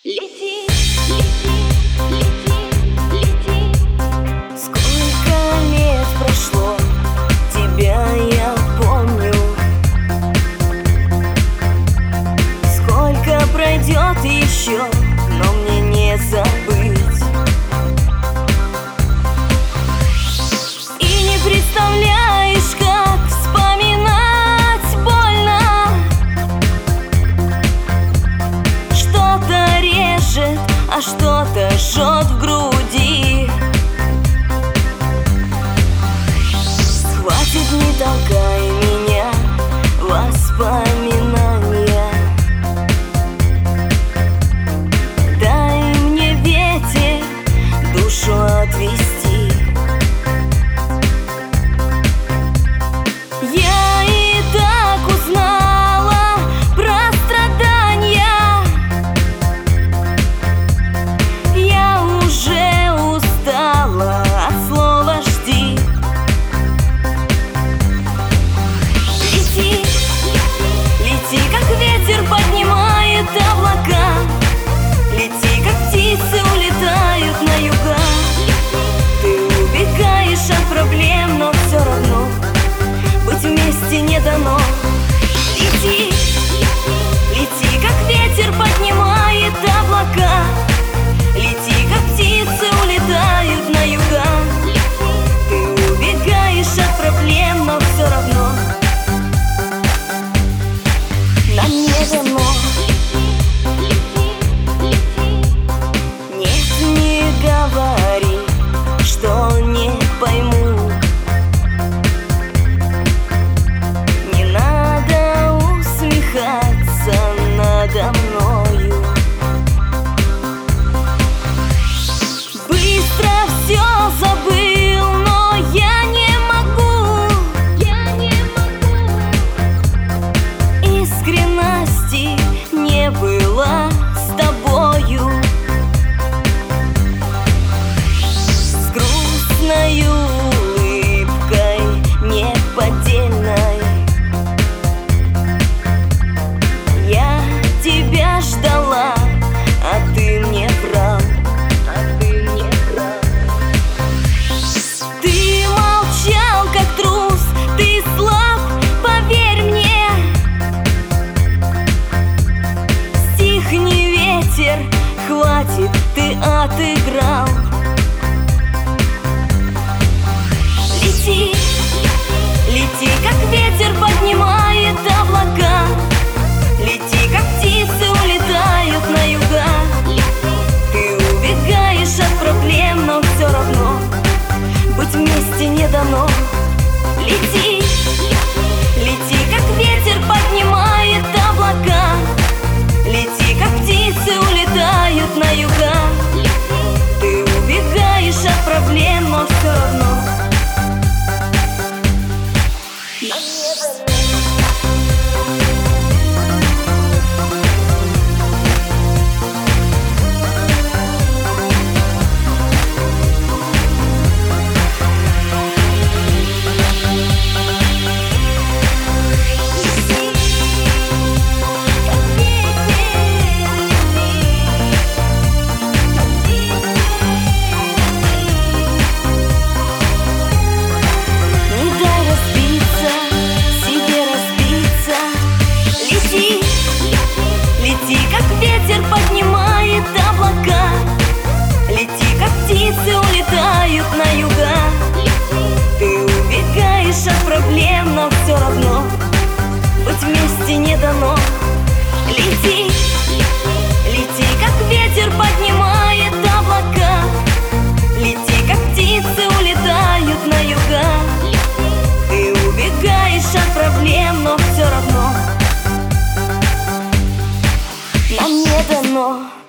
Лети, лети, лети, лети. Сколько лет прошло, тебя я помню. Сколько пройдет еще, но мне не забыть. И не представляешь, как вспоминать больно. Что-то режет, а что-то жжет в груди. Хватит, не толкай меня, воспоминания. Дай мне ветер душу отвести. Я и так узнала про страдания. Я уже устала от слова «жди». Лети, лети, как ветер поднимает облака. Лети, как птицы улетают на юга. Ты убегаешь от проблем, но все равно быть вместе не дано. Лети, лети, как ветер поднимает облака. Лети, как птицы улетают на юга. Ты убегаешь от проблем, но все равно нам не дано. Нет, не говори, что не пойму. Не надо усмехаться надо мною. Быстро все забыл, но я не могу. Искренности не было с тобою. С грустной улыбкой неподдельной я тебя ждала, а ты мне врал. Ты молчал, как трус, ты слаб, поверь мне. Стихни, ветер, хватит, ты отыграл. Лети, лети, как ветер поднимает облака. Лети, как птицы улетают на юга. Ты убегаешь от проблем, но все равно быть вместе не дано. Лети, лети, как ветер поднимает облака. Лети, как птицы улетают на юга. Ты убегаешь от проблем, но все равно нам не дано. Лети, как ветер поднимает облака. Лети, как птицы улетают на юга. Ты убегаешь от проблем, но все равно быть вместе не дано. Лети, лети, как ветер поднимает облака. Лети, как птицы улетают на юга. Ты убегаешь от проблем, но все равно нам не дано.